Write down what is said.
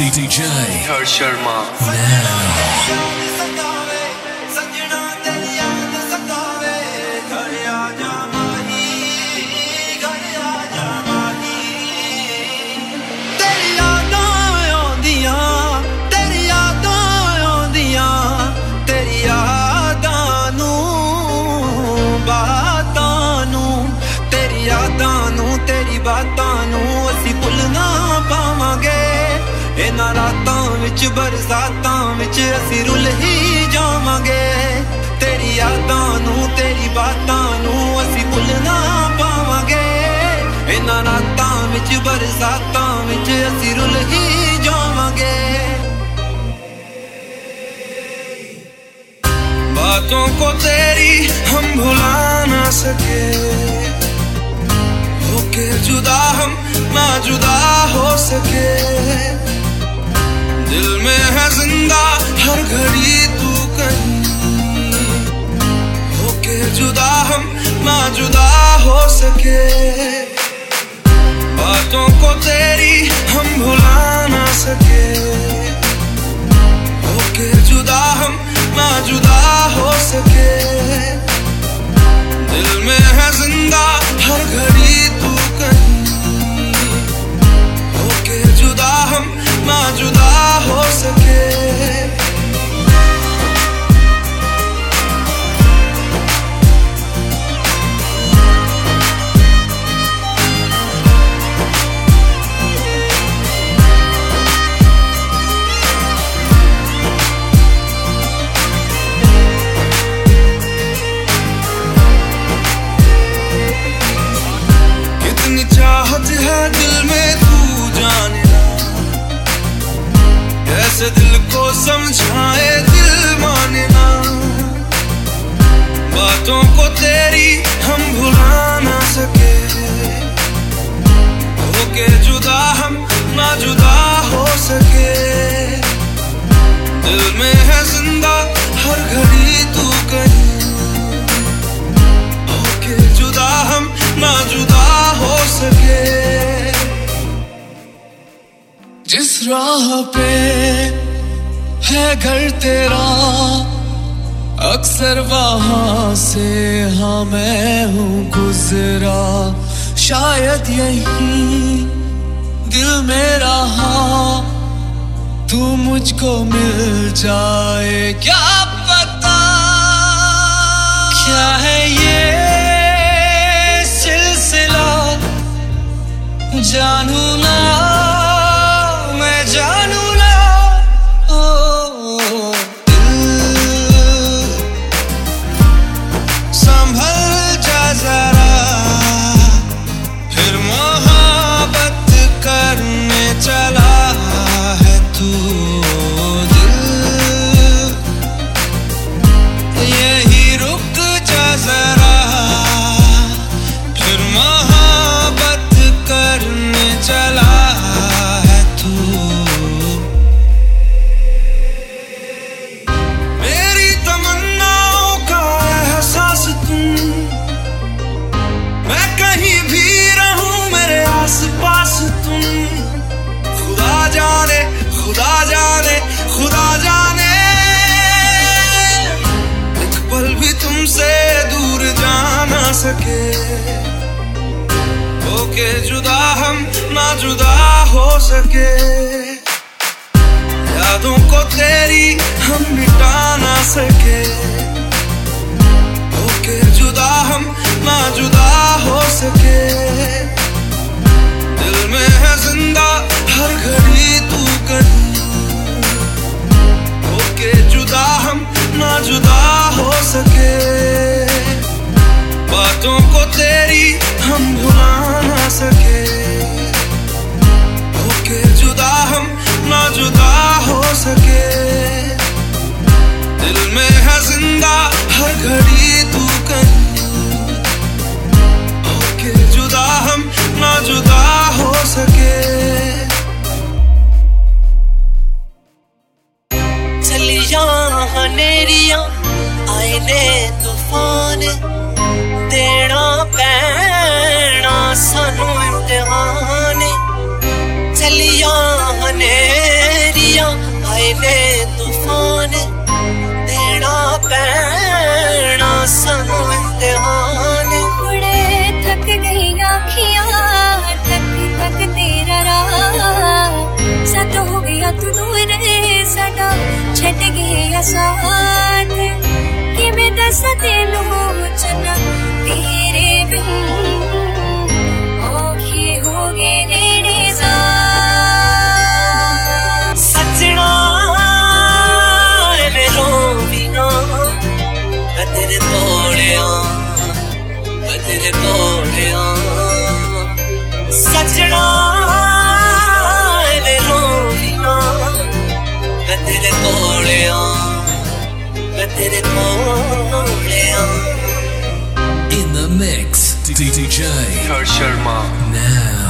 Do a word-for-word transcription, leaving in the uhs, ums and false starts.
D D J Harsh Sharma. now. रातां विच बरसातां विच असीं rule ही जावांगे तेरी यादां नूं तेरी बातां नूं असीं भुल ना पावांगे इन्हां रातां विच बरसातां विच असीं रुल ही जावांगे बातों को तेरी हम भुला ना सके होके जुदा हम ना जुदा हो सके दिल में है जिंदा हर घड़ी तू कहीं होके जुदा हम ना जुदा हो सके बातों को तेरी हम भुला ना सके होके जुदा हम ना जुदा हो सके दिल में है जिंदा हर घड़ी तू कहीं होके जुदा हम ना जुदा हो सके कितनी चाहत है दिल में तू जाने कैसे दिल को समझाए दिल माने ना बातों को तेरी हम भुला ना सके होके जुदा हम ना जुदा हो सके दिल में है जिंदा हर घड़ी तू कहीं होके जुदा हम ना जुदा हो सके जिस राह पे है घर तेरा अक्सर वहां से हाँ मैं हूँ गुजरा शायद यही दिल मेरा हाँ तू मुझको मिल जाए क्या पता क्या है ये सिलसिला जानू ना जानू ना ओ दिल संभल जा जरा फिर मोहब्बत करने चला है तू दिल यही रुक जा जरा फिर मोहब्बत करने चला खुदा जाने खुदा जाने एक पल भी तुमसे दूर जा ना सके होके जुदा हम ना जुदा हो सके यादों को तेरी हम मिटा ना सके होके जुदा हम ना जुदा हो सके दिल में है जिंदा हर घड़ी तू कहीं होके जुदा हम ना जुदा हो सके बातों को तेरी हम भुला ना सके होके जुदा हम ना जुदा हो सके दिल में है जिंदा हर घड़ी तू कहीं होके जुदा हम ना जुदा हो सके चलिया हनेरियां आए ने तूफान ने तूफान देना पैना सानू इम्तिहान उड़े थक गई आँखियाँ तक तक तेरा राह साथ हो गया तू दूर साडा छट गया साथ कि मैं दस तेनू चना तेरे बिन औखे हो गए नेड़े जा सजना मेरो बिना तेरे तोड़िया तेरे तोड़िया सजना मेरो बिना तेरे तोड़िया तेरे तोड़िया In the mix, D D J Harsh Sharma. now.